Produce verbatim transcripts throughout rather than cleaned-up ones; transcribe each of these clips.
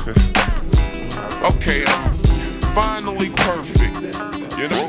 Okay, I'm finally perfect, you know?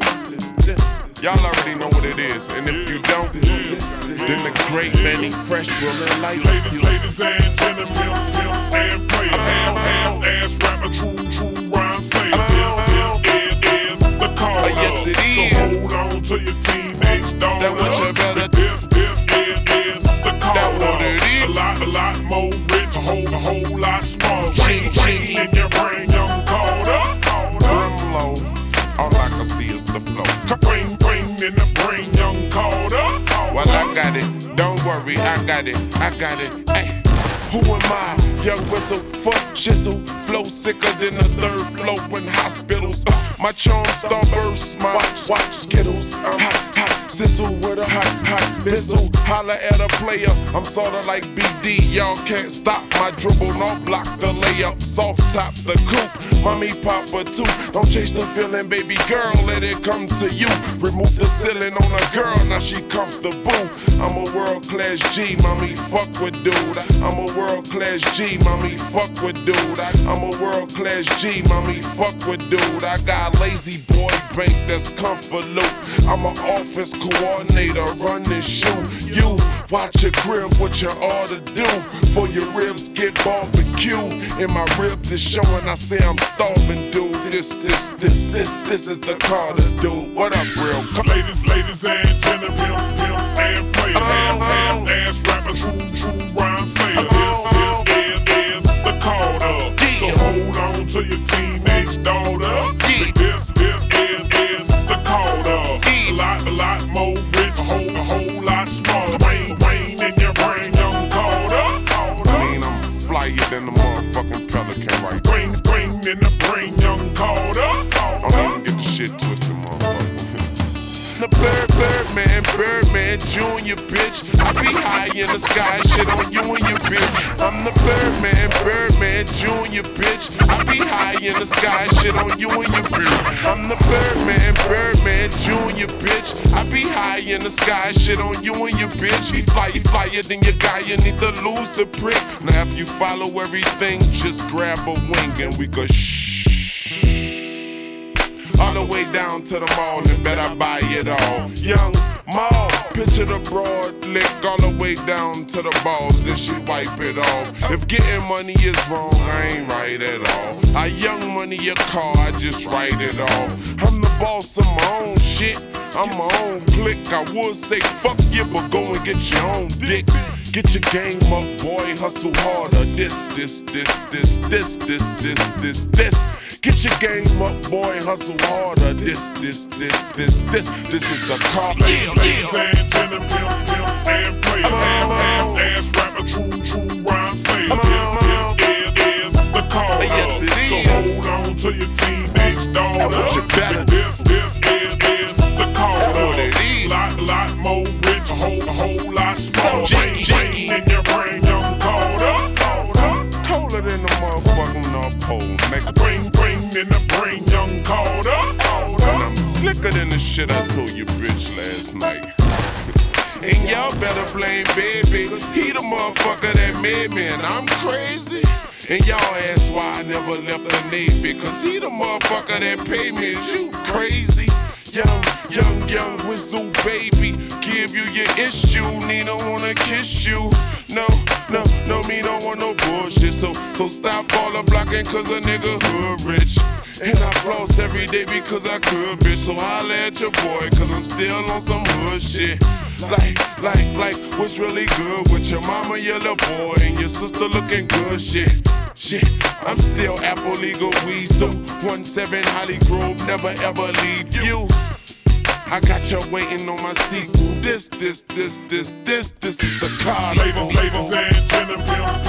Y'all already know what it is, and if you don't, then the great Mannie Fresh will enlighten you. Ladies, ladies and gentlemen, pimps, pimps and players, half, half-ass rapper, true, true rhyme sayer. This, this, it is the call. Uh, yes, it is. So hold on to your teenage daughter. That what you better. This, this, it is the call. That what it is. A lot, a lot more rich, a whole, a whole lot smaller. Ching, ching. In your brain, young Carter. Brimlow, all I can see is the flow. Brain, brain in the brain, young Carter. Well, I got it, don't worry, I got it, I got it, ay. Who am I? Young Whistle, fuck shizzle. Flow sicker than the third flow in hospitals. Uh, my charm starburst, my watch, watch Skittles. Uh, hot, hot, sizzle with a hot, hot missile. Holla at a player, I'm sorta like B D. Y'all can't stop my dribble, no block the layup. Soft top the coupe, mommy papa too. Don't chase the feeling, baby girl, let it come to you. Remove the ceiling on a girl, now she comfortable. I'm a world-class G, mommy, fuck with dude. I'm a world-class G, mommy, fuck with dude. I'm a world-class G, mommy, fuck with dude. I got lazy boy bank that's comfort loop. I'm an offense coordinator, run this shoe. You watch your crib, what you ought to do. For your ribs get barbecue. And my ribs is showing, I say I'm starving, dude. This, this, this, this, this is the Carter, dude. What up, real? Come Ladies, ladies and gentlemen, pimps, pimps and players, half, half-ass rappers, true, true rhyme sayers. This, this, it is the Carter. So hold on to your teenage daughter. This, this is, is the Carter. A lot, a lot more rich, a whole, a whole lot smaller. Brain, brain in your brain, young Carter. I mean, I'm flyer than the motherfucking pelican, right? Brain, brain in the brain, young Carter. Don't even get the shit twisted, motherfucker. The bird, Birdman, Birdman, Junior, bitch. I be high in the sky, shit on you and your bitch. I'm the Birdman, Birdman, Junior, bitch. I be high in the sky, shit on you and your bitch. I'm the Birdman, Birdman, Junior, bitch. I be high in the sky, shit on you and your bitch. He fly, you flyer than your guy, you need to lose the prick. Now if you follow everything, just grab a wing and we go shh. All the way down to the mall and bet I buy it all. Young Mall, picture the broad lick all the way down to the balls, then she wipe it off. If getting money is wrong, I ain't right at all. I young money your car, I just write it off. I'm the boss of my own shit, I'm my own clique. I would say fuck you, but go and get your own dick. Get your game up, boy, hustle harder. This, this, this, this, this, this, this, this, this. Get your game up, boy, hustle harder. This, this, this, this, this, this is the car. Ladies, ladies and gentlemen, pimps, pimps and players, half, half-ass rapper, true, true rhyme sayer. This, this, it is the Carter. Yes, it is. So hold on to your teenage daughter. That what you better. This, this, it is the Carter. That what it is. Lot, lot more rich, a whole, a whole lot smaller. So jiggy, jiggy. In your brain, young Carter. Colder than the motherfucking North Pole, nigga. Brain, brain in the brain, young Carter. And I'm slicker than the shit I told you bitch last night. And y'all better blame baby. He the motherfucker that made me, and I'm crazy. And y'all ask why I never left the Navy, cause he the motherfucker that paid me. Is you crazy? Young, young, young whistle baby, give you your issue, need don't wanna kiss you. No, no, no, me don't want no bullshit. So, so stop all the blocking cause a nigga hood rich. And I floss every day because I could, bitch. So holla at your boy cause I'm still on some hood shit. Like, like, like, what's really good with your mama, your little boy, and your sister looking good, shit. Shit, I'm still Apple legal weed, so one seven Holly Grove, never ever leave you. I got you waiting on my sequel. This, this, this, this, this, this is the car. Ladies, ladies and gentlemen, pimps,